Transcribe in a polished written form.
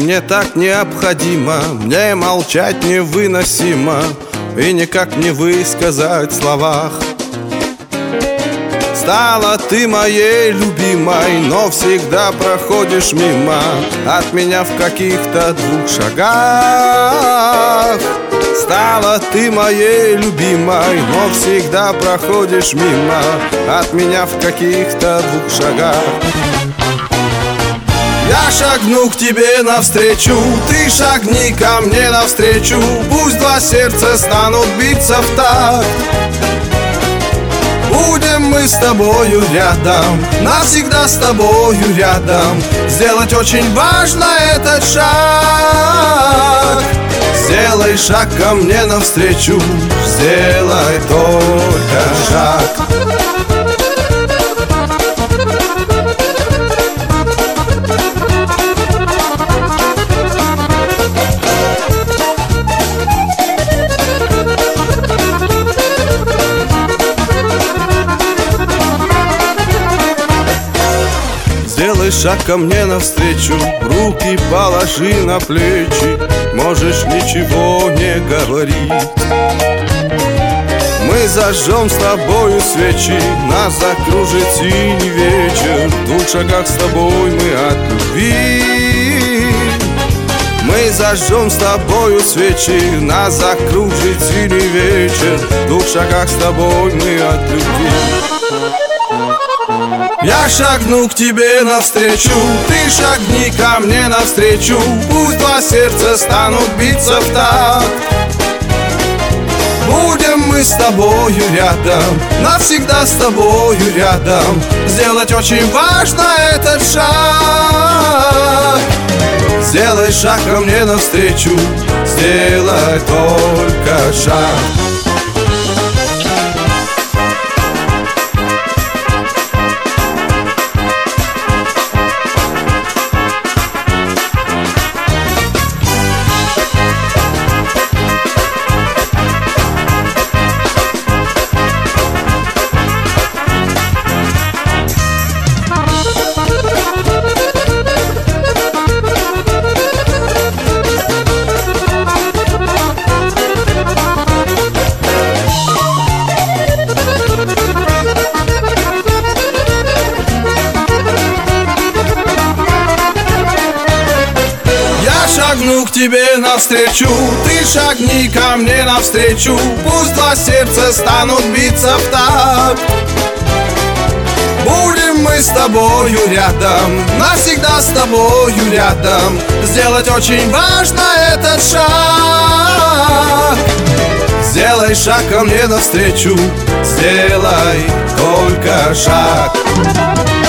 мне так необходимо, мне молчать невыносимо и никак не высказать в словах. Стала ты моей любимой, но всегда проходишь мимо от меня в каких-то 2 шагах. Стала ты моей любимой, но всегда проходишь мимо от меня в каких-то 2 шагах. Я шагну к тебе навстречу, ты шагни ко мне навстречу. Пусть 2 сердца станут биться в такт. Будем мы с тобою рядом, навсегда с тобою рядом. Сделать очень важно этот шаг. Сделай шаг ко мне навстречу, сделай только шаг. Сделай шаг ко мне навстречу, руки положи на плечи, можешь ничего не говорить. Мы зажжем с тобою свечи, нас закружит синий вечер. В 2 шагах с тобой мы от любви. Мы зажжем с тобою свечи, нас закружит синий вечер. В 2 шагах с тобой мы от любви. Я шагну к тебе навстречу, ты шагни ко мне навстречу. Пусть 2 сердца станут биться в такт. Будем мы с тобою рядом, навсегда с тобою рядом. Сделать очень важно этот шаг. Сделай шаг ко мне навстречу, сделай только шаг. Шагну к тебе навстречу, ты шагни ко мне навстречу. Пусть 2 сердца станут биться в такт. Будем мы с тобою рядом, навсегда с тобою рядом. Сделать очень важно этот шаг. Сделай шаг ко мне навстречу, сделай только шаг.